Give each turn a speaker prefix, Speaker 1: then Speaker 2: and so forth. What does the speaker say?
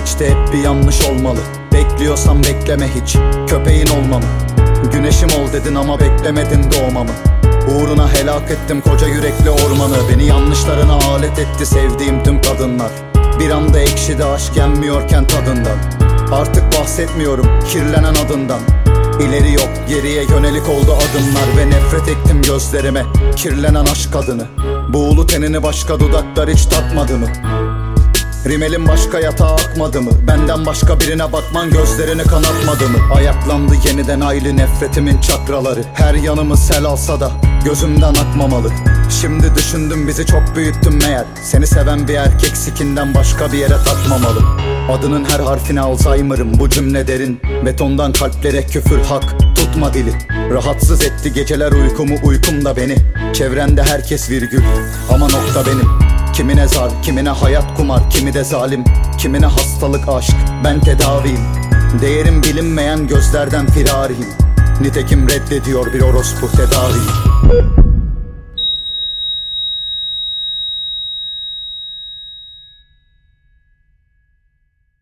Speaker 1: geçti hep bir yanlış olmalı. Bekliyorsan bekleme hiç, köpeğin olmamı. Güneşim ol dedin ama beklemedin doğmamı. Uğruna helak ettim koca yürekli ormanı. Beni yanlışlarına alet etti sevdiğim tüm kadınlar. Bir anda ekşidi aşk yenmiyorken tadından. Artık bahsetmiyorum kirlenen adından. İleri yok geriye yönelik oldu adımlar. Ve nefret ettim gözlerime kirlenen aşk adını. Buğulu tenini başka dudaklar hiç tatmadı mı? Rimelin başka yatağa akmadı mı? Benden başka birine bakman gözlerini kanatmadı mı? Ayaklandı yeniden aylı nefretimin çakraları. Her yanımı sel alsa da gözümden akmamalı. Şimdi düşündüm bizi çok büyüttüm meğer. Seni seven bir erkek sikinden başka bir yere takmamalı. Adının her harfine Alzheimer'ım, bu cümle derin. Betondan kalplere küfür hak, tutma dili. Rahatsız etti geceler uykumu, uykum da beni. Çevrende herkes virgül ama nokta benim. Kimine zar, kimine hayat kumar, kimi de zalim. Kimine hastalık aşk, ben tedaviyim. Değerim bilinmeyen gözlerden firariyim. Nitekim reddediyor bir orospu tedaviyi.